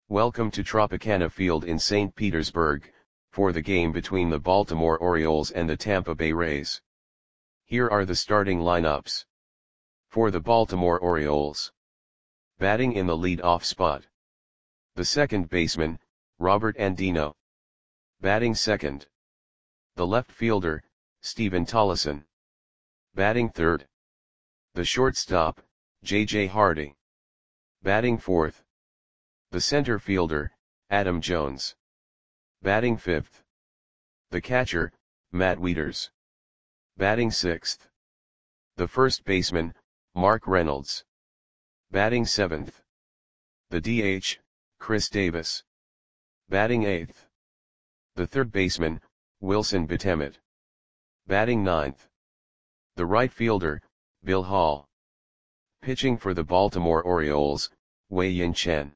Welcome to Tropicana Field in St. Petersburg, for the game between the Baltimore Orioles and the Tampa Bay Rays. Here are the starting lineups. For the Baltimore Orioles. Batting in the lead-off spot. The second baseman, Robert Andino. Batting second. The left fielder, Stephen Tollefson. Batting third. The shortstop, J.J. Hardy. Batting fourth. The center fielder, Adam Jones. Batting fifth. The catcher, Matt Wieters. Batting sixth. The first baseman, Mark Reynolds. Batting seventh. The DH, Chris Davis. Batting eighth. The third baseman, Wilson Betemit. Batting ninth. The right fielder, Bill Hall. Pitching for the Baltimore Orioles, Wei-Yin Chen.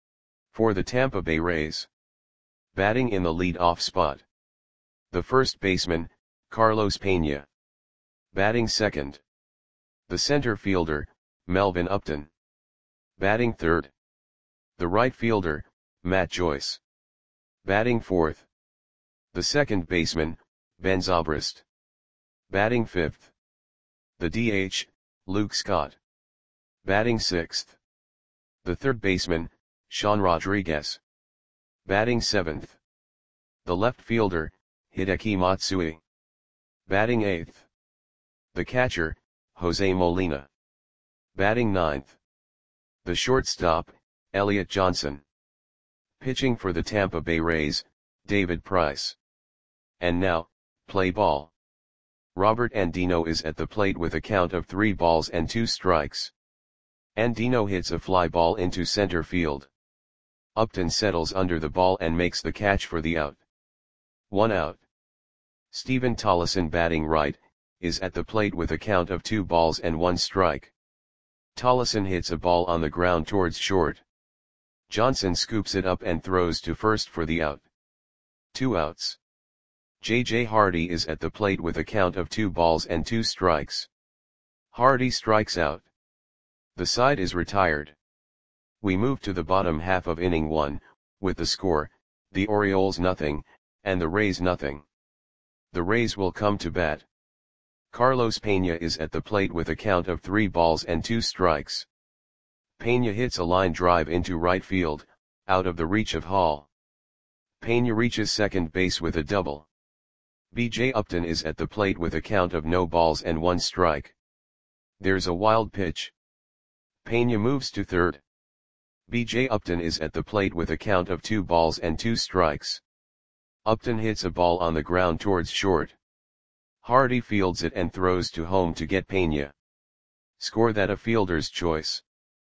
For the Tampa Bay Rays. Batting in the lead-off spot. The first baseman, Carlos Pena. Batting second. The center fielder, Melvin Upton. Batting third. The right fielder, Matt Joyce. Batting fourth. The second baseman, Ben Zobrist. Batting fifth. The DH, Luke Scott. Batting sixth. The third baseman, Sean Rodriguez. Batting seventh. The left fielder, Hideki Matsui. Batting eighth. The catcher, Jose Molina. Batting ninth. The shortstop, Elliot Johnson. Pitching for the Tampa Bay Rays, David Price. And now, play ball. Robert Andino is at the plate with a count of 3 balls and 2 strikes. Andino hits a fly ball into center field. Upton settles under the ball and makes the catch for the out. 1 out. Stephen Tollefson, batting right, is at the plate with a count of 2 balls and 1 strike. Tollefson hits a ball on the ground towards short. Johnson scoops it up and throws to first for the out. 2 outs. J.J. Hardy is at the plate with a count of 2 balls and 2 strikes. Hardy strikes out. The side is retired. We move to the bottom half of inning 1, with the score, the Orioles nothing, and the Rays nothing. The Rays will come to bat. Carlos Pena is at the plate with a count of 3 balls and 2 strikes. Pena hits a line drive into right field, out of the reach of Hall. Pena reaches second base with a double. B.J. Upton is at the plate with a count of no balls and 1 strike. There's a wild pitch. Pena moves to third. B.J. Upton is at the plate with a count of 2 balls and 2 strikes. Upton hits a ball on the ground towards short. Hardy fields it and throws to home to get Pena. Score that a fielder's choice.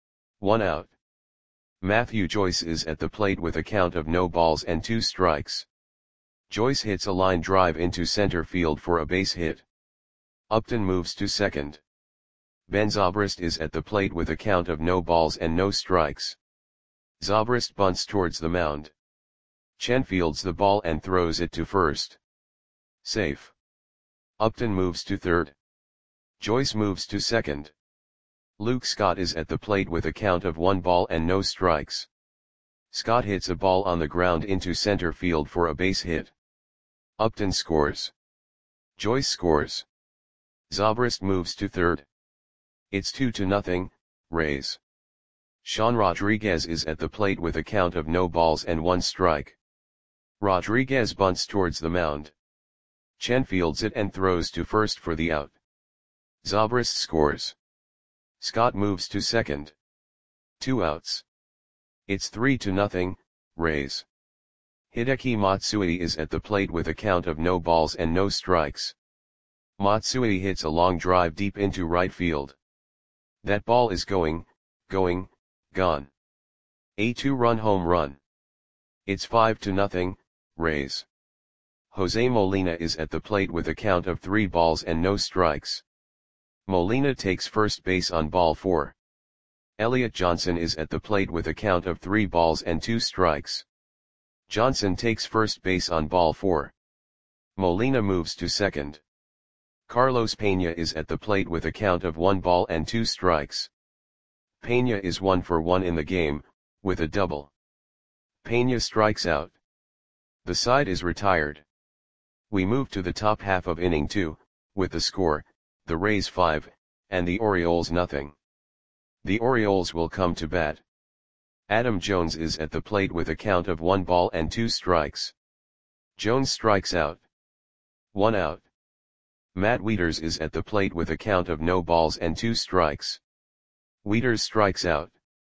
1 out. Matthew Joyce is at the plate with a count of no balls and 2 strikes. Joyce hits a line drive into center field for a base hit. Upton moves to second. Ben Zobrist is at the plate with a count of no balls and no strikes. Zobrist bunts towards the mound. Chen fields the ball and throws it to first. Safe. Upton moves to third. Joyce moves to second. Luke Scott is at the plate with a count of 1 ball and no strikes. Scott hits a ball on the ground into center field for a base hit. Upton scores. Joyce scores. Zobrist moves to third. It's 2-0, Rays. Sean Rodriguez is at the plate with a count of no balls and 1 strike. Rodriguez bunts towards the mound. Chen fields it and throws to first for the out. Zobrist scores. Scott moves to second. 2 outs. It's 3-0, Rays. Hideki Matsui is at the plate with a count of no balls and no strikes. Matsui hits a long drive deep into right field. That ball is gone. A 2-run home run. It's 5-0, Rays. Jose Molina is at the plate with a count of 3 balls and no strikes. Molina takes first base on ball 4. Elliot Johnson is at the plate with a count of 3 balls and 2 strikes. Johnson takes first base on ball 4. Molina moves to second. Carlos Pena is at the plate with a count of 1 ball and 2 strikes. Pena is 1 for 1 in the game, with a double. Pena strikes out. The side is retired. We move to the top half of inning 2, with the score, the Rays 5, and the Orioles nothing. The Orioles will come to bat. Adam Jones is at the plate with a count of 1 ball and 2 strikes. Jones strikes out. 1 out. Matt Wieters is at the plate with a count of no balls and 2 strikes. Wieters strikes out.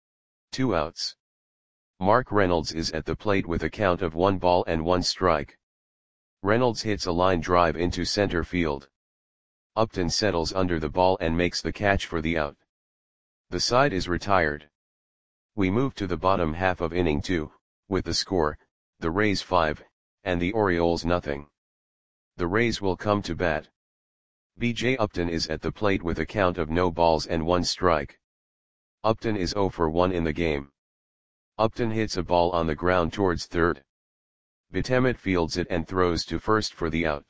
2 outs. Mark Reynolds is at the plate with a count of 1 ball and 1 strike. Reynolds hits a line drive into center field. Upton settles under the ball and makes the catch for the out. The side is retired. We move to the bottom half of inning 2, with the score, the Rays 5, and the Orioles nothing. The Rays will come to bat. B.J. Upton is at the plate with a count of no balls and 1 strike. Upton is 0 for 1 in the game. Upton hits a ball on the ground towards third. Betemet fields it and throws to first for the out.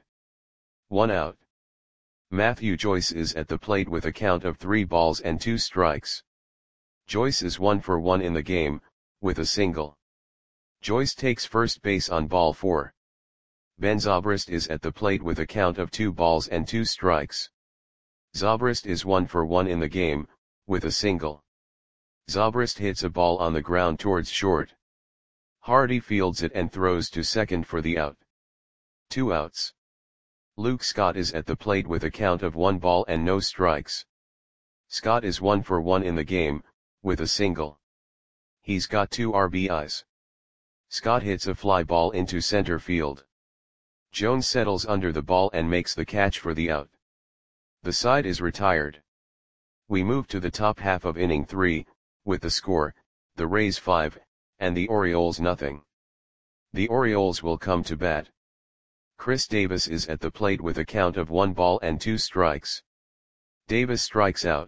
1 out. Matthew Joyce is at the plate with a count of 3 balls and 2 strikes. Joyce is 1 for 1 in the game, with a single. Joyce takes first base on ball 4. Ben Zobrist is at the plate with a count of 2 balls and 2 strikes. Zobrist is 1 for 1 in the game, with a single. Zobrist hits a ball on the ground towards short. Hardy fields it and throws to second for the out. 2 outs. Luke Scott is at the plate with a count of 1 ball and no strikes. Scott is 1 for 1 in the game, with a single. He's got 2 RBIs. Scott hits a fly ball into center field. Jones settles under the ball and makes the catch for the out. The side is retired. We move to the top half of inning 3, with the score, the Rays 5, and the Orioles nothing. The Orioles will come to bat. Chris Davis is at the plate with a count of 1 ball and 2 strikes. Davis strikes out.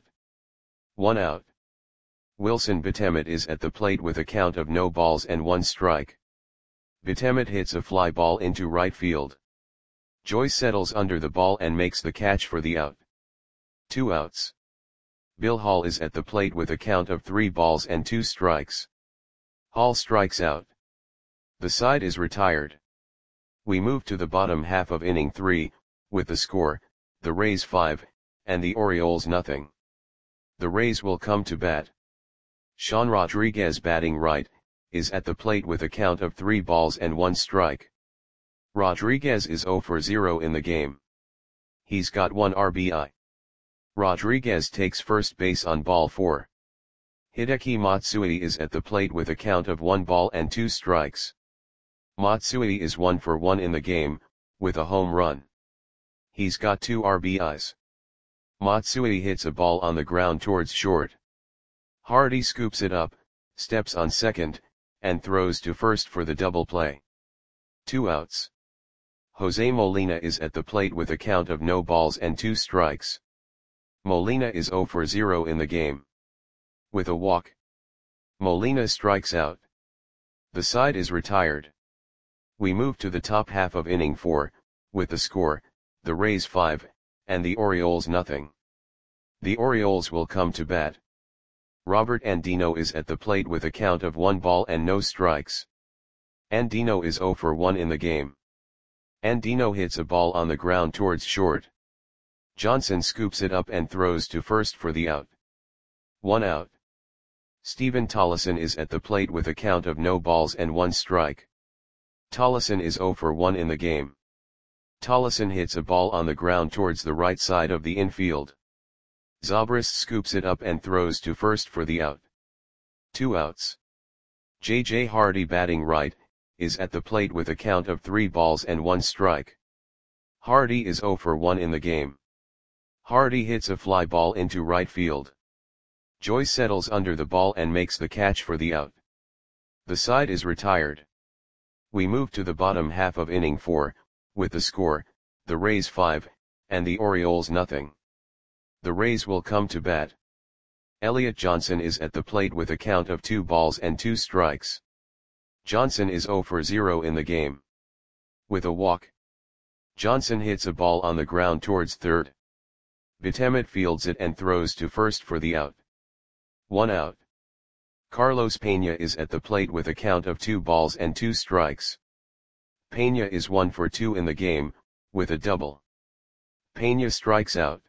1 out. Wilson Betemet is at the plate with a count of no balls and 1 strike. Betemet hits a fly ball into right field. Joyce settles under the ball and makes the catch for the out. 2 outs. Bill Hall is at the plate with a count of 3 balls and 2 strikes. Hall strikes out. The side is retired. We move to the bottom half of inning 3, with the score, the Rays 5, and the Orioles nothing. The Rays will come to bat. Sean Rodriguez, batting right, is at the plate with a count of 3 balls and 1 strike. Rodriguez is 0 for 0 in the game. He's got 1 RBI. Rodriguez takes first base on ball 4. Hideki Matsui is at the plate with a count of 1 ball and 2 strikes. Matsui is 1 for 1 in the game, with a home run. He's got 2 RBIs. Matsui hits a ball on the ground towards short. Hardy scoops it up, steps on second, and throws to first for the double play. 2 outs. Jose Molina is at the plate with a count of no balls and 2 strikes. Molina is 0 for 0 in the game. With a walk. Molina strikes out. The side is retired. We move to the top half of inning 4, with the score, the Rays 5, and the Orioles nothing. The Orioles will come to bat. Robert Andino is at the plate with a count of 1 ball and no strikes. Andino is 0 for 1 in the game. Andino hits a ball on the ground towards short. Johnson scoops it up and throws to first for the out. 1 out. Stephen Tollison is at the plate with a count of no balls and 1 strike. Tollison is 0 for 1 in the game. Tollison hits a ball on the ground towards the right side of the infield. Zobrist scoops it up and throws to first for the out. 2 outs. J.J. Hardy, batting right, is at the plate with a count of 3 balls and 1 strike. Hardy is 0 for 1 in the game. Hardy hits a fly ball into right field. Joyce settles under the ball and makes the catch for the out. The side is retired. We move to the bottom half of inning 4, with the score, the Rays 5, and the Orioles nothing. The Rays will come to bat. Elliot Johnson is at the plate with a count of 2 balls and 2 strikes. Johnson is 0 for 0 in the game. With a walk. Johnson hits a ball on the ground towards third. Betemet fields it and throws to first for the out. 1 out. Carlos Peña is at the plate with a count of 2 balls and 2 strikes. Peña is 1 for 2 in the game, with a double. Peña strikes out.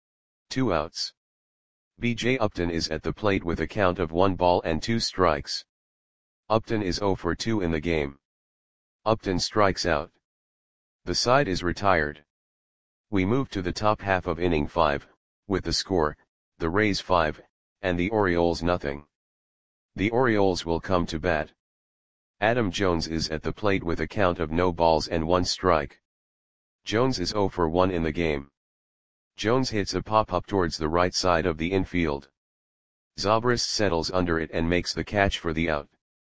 2 outs. B.J. Upton is at the plate with a count of 1 ball and 2 strikes. Upton is 0 for 2 in the game. Upton strikes out. The side is retired. We move to the top half of inning 5, with the score, the Rays 5, and the Orioles nothing. The Orioles will come to bat. Adam Jones is at the plate with a count of no balls and 1 strike. Jones is 0 for 1 in the game. Jones hits a pop-up towards the right side of the infield. Zobrist settles under it and makes the catch for the out.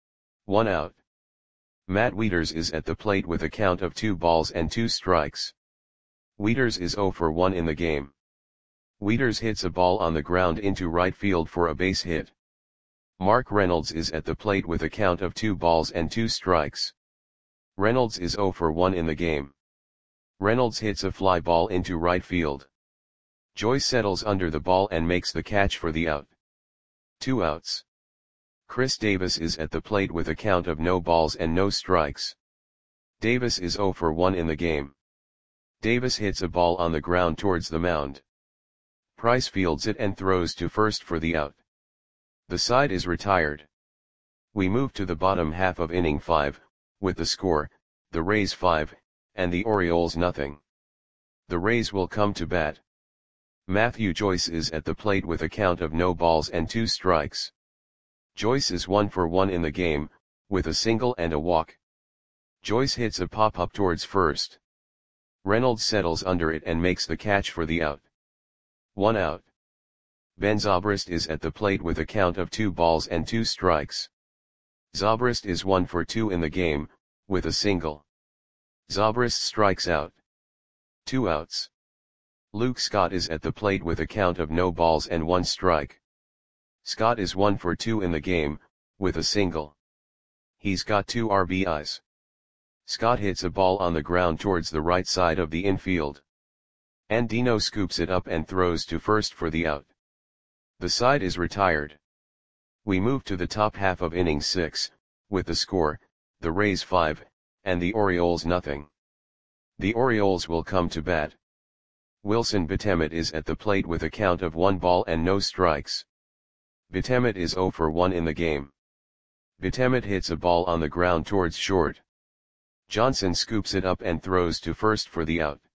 1 out. Matt Wieters is at the plate with a count of 2 balls and 2 strikes. Wieters is 0 for 1 in the game. Wieters hits a ball on the ground into right field for a base hit. Mark Reynolds is at the plate with a count of 2 balls and 2 strikes. Reynolds is 0 for 1 in the game. Reynolds hits a fly ball into right field. Joyce settles under the ball and makes the catch for the out. 2 outs. Chris Davis is at the plate with a count of no balls and no strikes. Davis is 0 for 1 in the game. Davis hits a ball on the ground towards the mound. Price fields it and throws to first for the out. The side is retired. We move to the bottom half of inning 5, with the score, the Rays 5, and the Orioles nothing. The Rays will come to bat. Matthew Joyce is at the plate with a count of no balls and 2 strikes. Joyce is 1 for 1 in the game, with a single and a walk. Joyce hits a pop-up towards first. Reynolds settles under it and makes the catch for the out. 1 out. Ben Zobrist is at the plate with a count of 2 balls and 2 strikes. Zobrist is 1 for 2 in the game, with a single. Zobrist strikes out. 2 outs. Luke Scott is at the plate with a count of no balls and 1 strike. Scott is 1 for 2 in the game, with a single. He's got 2 RBIs. Scott hits a ball on the ground towards the right side of the infield. Andino scoops it up and throws to first for the out. The side is retired. We move to the top half of inning 6, with the score, the Rays 5, and the Orioles nothing. The Orioles will come to bat. Wilson Betemet is at the plate with a count of 1 ball and no strikes. Betemet is 0 for 1 in the game. Betemet hits a ball on the ground towards short. Johnson scoops it up and throws to first for the out.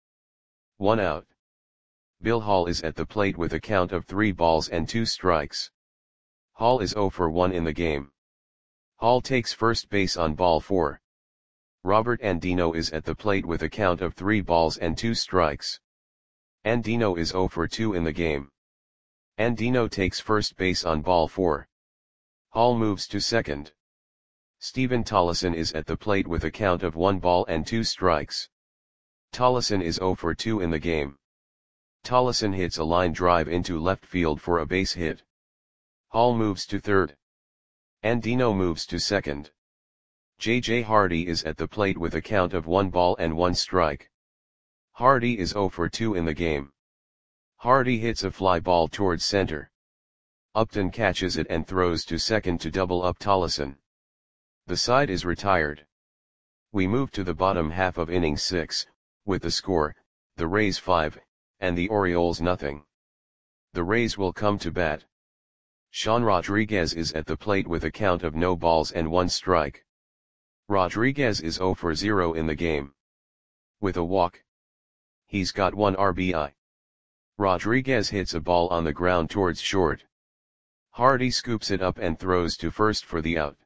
1 out. Bill Hall is at the plate with a count of 3 balls and 2 strikes. Hall is 0 for 1 in the game. Hall takes first base on ball 4. Robert Andino is at the plate with a count of 3 balls and 2 strikes. Andino is 0 for 2 in the game. Andino takes first base on ball 4. Hall moves to second. Stephen Tollison is at the plate with a count of 1 ball and 2 strikes. Tollison is 0 for 2 in the game. Tollison hits a line drive into left field for a base hit. Hall moves to third. Andino moves to second. J.J. Hardy is at the plate with a count of 1 ball and 1 strike. Hardy is 0 for 2 in the game. Hardy hits a fly ball towards center. Upton catches it and throws to second to double up Tollison. The side is retired. We move to the bottom half of inning 6, with the score, the Rays 5, and the Orioles nothing. The Rays will come to bat. Sean Rodriguez is at the plate with a count of no balls and 1 strike. Rodriguez is 0 for 0 in the game. With a walk. He's got 1 RBI. Rodriguez hits a ball on the ground towards short. Hardy scoops it up and throws to first for the out.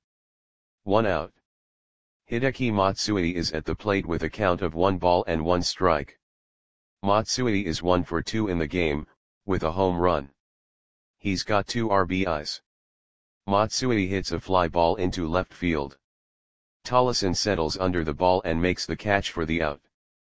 1 out. Hideki Matsui is at the plate with a count of 1 ball and 1 strike. Matsui is 1 for 2 in the game, with a home run. He's got 2 RBIs. Matsui hits a fly ball into left field. Tollison settles under the ball and makes the catch for the out.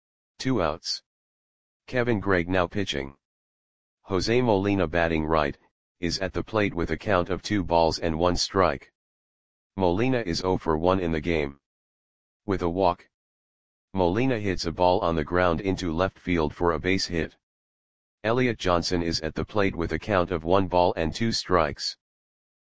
2 outs. Kevin Gregg now pitching. Jose Molina batting right, is at the plate with a count of 2 balls and 1 strike. Molina is 0 for 1 in the game. With a walk. Molina hits a ball on the ground into left field for a base hit. Elliot Johnson is at the plate with a count of 1 ball and 2 strikes.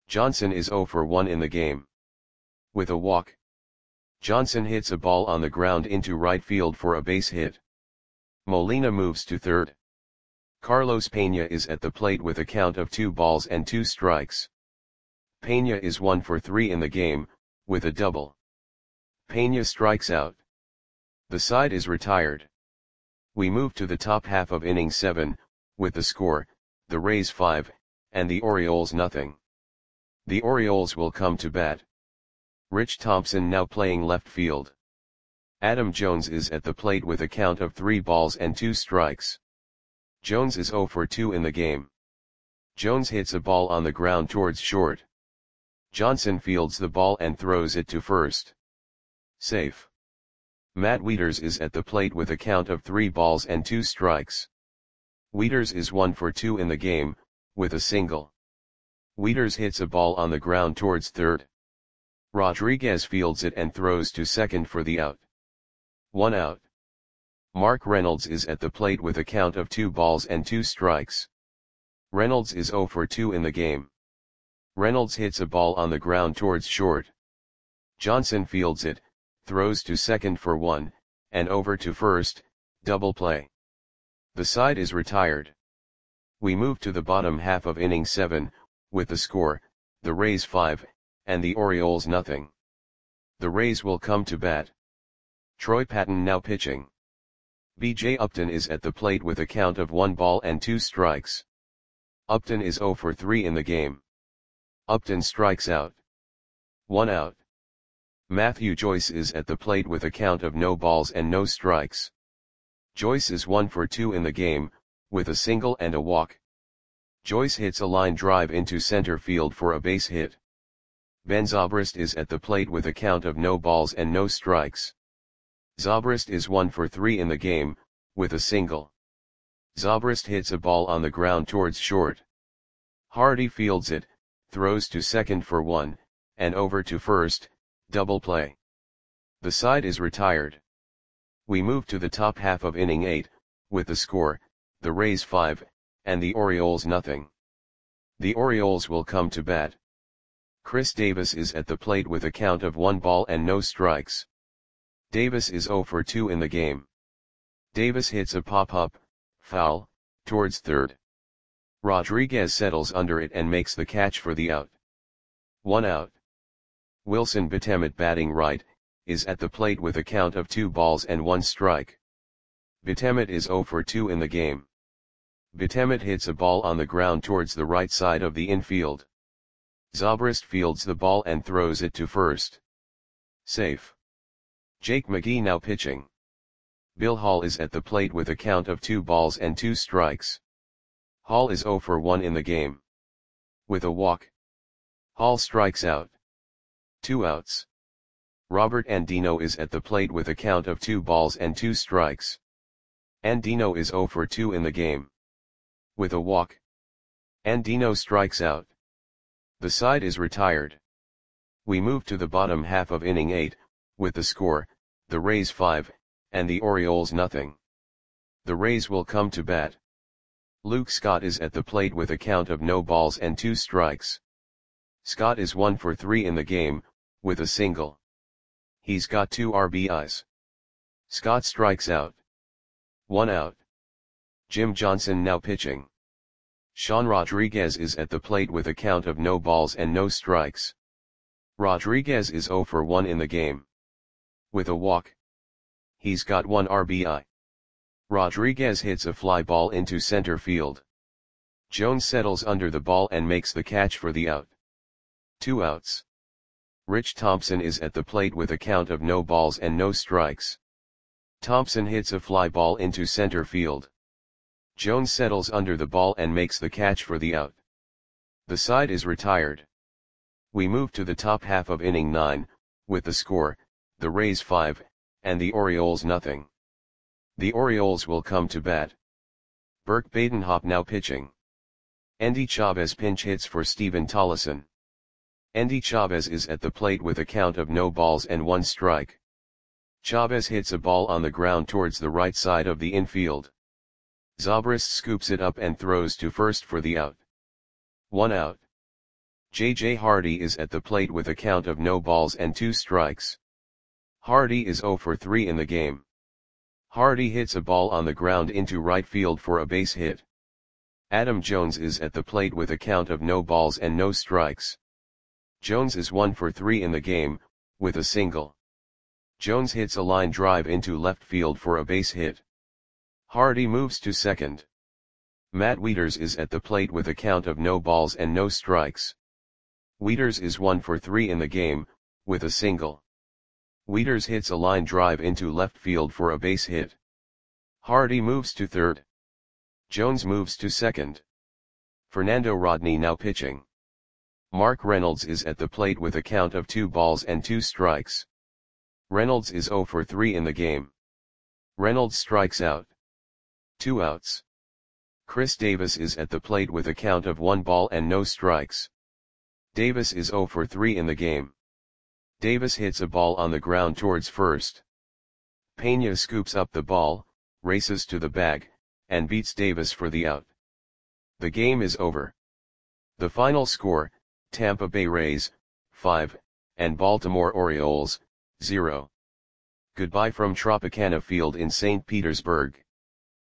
Johnson is 0 for 1 in the game. With a walk, Johnson hits a ball on the ground into right field for a base hit. Molina moves to third. Carlos Peña is at the plate with a count of 2 balls and 2 strikes. Peña is 1 for 3 in the game, with a double. Peña strikes out. The side is retired. We move to the top half of inning 7, with the score, the Rays 5, and the Orioles nothing. The Orioles will come to bat. Rich Thompson now playing left field. Adam Jones is at the plate with a count of 3 balls and 2 strikes. Jones is 0 for 2 in the game. Jones hits a ball on the ground towards short. Johnson fields the ball and throws it to first. Safe. Matt Wieters is at the plate with a count of 3 balls and 2 strikes. Wieters is 1 for 2 in the game, with a single. Wieters hits a ball on the ground towards third. Rodriguez fields it and throws to second for the out. 1 out. Mark Reynolds is at the plate with a count of 2 balls and 2 strikes. Reynolds is 0 for 2 in the game. Reynolds hits a ball on the ground towards short. Johnson fields it, throws to second for 1, and over to first, double play. The side is retired. We move to the bottom half of inning 7, with the score, the Rays 5, and the Orioles nothing. The Rays will come to bat. Troy Patton now pitching. B.J. Upton is at the plate with a count of 1 ball and 2 strikes. Upton is 0 for 3 in the game. Upton strikes out. 1 out. Matthew Joyce is at the plate with a count of no balls and no strikes. Joyce is 1 for 2 in the game, with a single and a walk. Joyce hits a line drive into center field for a base hit. Ben Zobrist is at the plate with a count of no balls and no strikes. Zobrist is 1 for 3 in the game, with a single. Zobrist hits a ball on the ground towards short. Hardy fields it, throws to second for 1, and over to first, double play. The side is retired. We move to the top half of inning 8, with the score, the Rays 5, and the Orioles nothing. The Orioles will come to bat. Chris Davis is at the plate with a count of 1 ball and no strikes. Davis is 0 for 2 in the game. Davis hits a pop-up, foul, towards third. Rodriguez settles under it and makes the catch for the out. 1 out. Wilson Betemet batting right, is at the plate with a count of 2 balls and 1 strike. Betemet is 0 for 2 in the game. Betemet hits a ball on the ground towards the right side of the infield. Zobrist fields the ball and throws it to first. Safe. Jake McGee now pitching. Bill Hall is at the plate with a count of 2 balls and 2 strikes. Hall is 0 for 1 in the game. With a walk, Hall strikes out. 2 outs. Robert Andino is at the plate with a count of 2 balls and 2 strikes. Andino is 0 for 2 in the game. With a walk, Andino strikes out. The side is retired. We move to the bottom half of inning 8, with the score, the Rays 5, and the Orioles nothing. The Rays will come to bat. Luke Scott is at the plate with a count of no balls and 2 strikes. Scott is 1 for 3 in the game, with a single. He's got 2 RBIs. Scott strikes out. 1 out. Jim Johnson now pitching. Sean Rodriguez is at the plate with a count of no balls and no strikes. Rodriguez is 0 for 1 in the game. With a walk, he's got 1 RBI. Rodriguez hits a fly ball into center field. Jones settles under the ball and makes the catch for the out. 2 outs. Rich Thompson is at the plate with a count of no balls and no strikes. Thompson hits a fly ball into center field. Jones settles under the ball and makes the catch for the out. The side is retired. We move to the top half of inning 9, with the score, the Rays 5, and the Orioles nothing. The Orioles will come to bat. Burke Badenhop now pitching. Endy Chavez pinch hits for Steven Tollison. Endy Chavez is at the plate with a count of no balls and 1 strike. Chavez hits a ball on the ground towards the right side of the infield. Zobrist scoops it up and throws to first for the out. 1 out. J.J. Hardy is at the plate with a count of no balls and 2 strikes. Hardy is 0 for 3 in the game. Hardy hits a ball on the ground into right field for a base hit. Adam Jones is at the plate with a count of no balls and no strikes. Jones is 1 for 3 in the game, with a single. Jones hits a line drive into left field for a base hit. Hardy moves to second. Matt Wieters is at the plate with a count of no balls and no strikes. Wieters is 1 for 3 in the game, with a single. Wieters hits a line drive into left field for a base hit. Hardy moves to third. Jones moves to second. Fernando Rodney now pitching. Mark Reynolds is at the plate with a count of 2 balls and 2 strikes. Reynolds is 0 for 3 in the game. Reynolds strikes out. 2 outs. Chris Davis is at the plate with a count of 1 ball and no strikes. Davis is 0 for 3 in the game. Davis hits a ball on the ground towards first. Pena scoops up the ball, races to the bag, and beats Davis for the out. The game is over. The final score, Tampa Bay Rays, 5, and Baltimore Orioles, 0. Goodbye from Tropicana Field in St. Petersburg.